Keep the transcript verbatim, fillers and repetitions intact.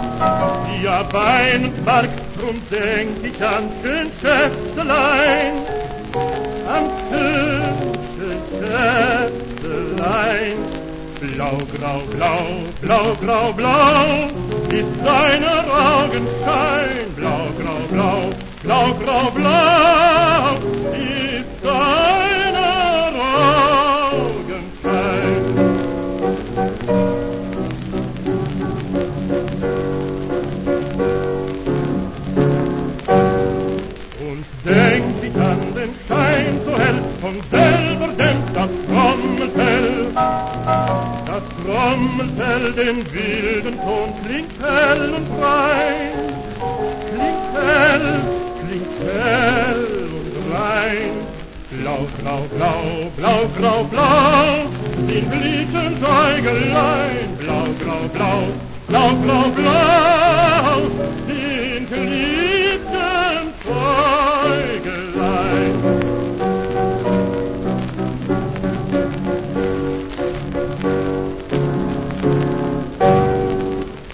Ja, Weinberg, drum denk ich an schön Schätzelein, an schön Schätzelein. Blau, grau, blau, blau, grau, blau, ist seiner Augenschein. Blau, grau, blau, blau, grau, blau, ist seiner Augenschein. Und denk ich an den Schein so hell, von selber dämpft das Trommelfell. Das Trommelfell, den wilden Ton, klingt hell und rein. Klingt hell, klingt hell und rein. Blau, blau, blau, blau, grau, blau, den Blitzensäugelein. Blau, grau, blau, blau, grau, blau.